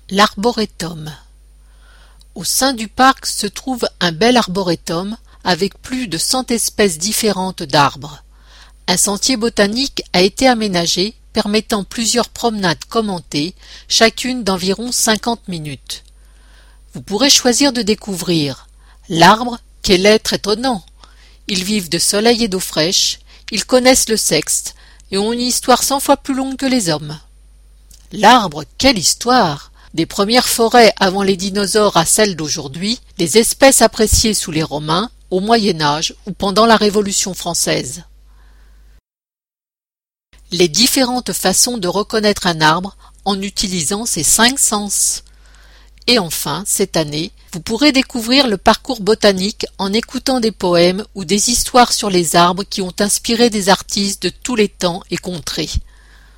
L'arboretum. Au sein du parc se trouve un bel arboretum avec plus de 100 espèces différentes d'arbres. Un sentier botanique a été aménagé permettant plusieurs promenades commentées, chacune d'environ 50 minutes. Vous pourrez choisir de découvrir l'arbre, quel être étonnant. Ils vivent de soleil et d'eau fraîche, ils connaissent le sexe et ont une histoire 100 fois plus longue que les hommes. L'arbre, quelle histoire! Des premières forêts avant les dinosaures à celles d'aujourd'hui, des espèces appréciées sous les Romains, au Moyen-Âge ou pendant la Révolution française. Les différentes façons de reconnaître un arbre en utilisant ses 5 sens. Et enfin, cette année, vous pourrez découvrir le parcours botanique en écoutant des poèmes ou des histoires sur les arbres qui ont inspiré des artistes de tous les temps et contrées.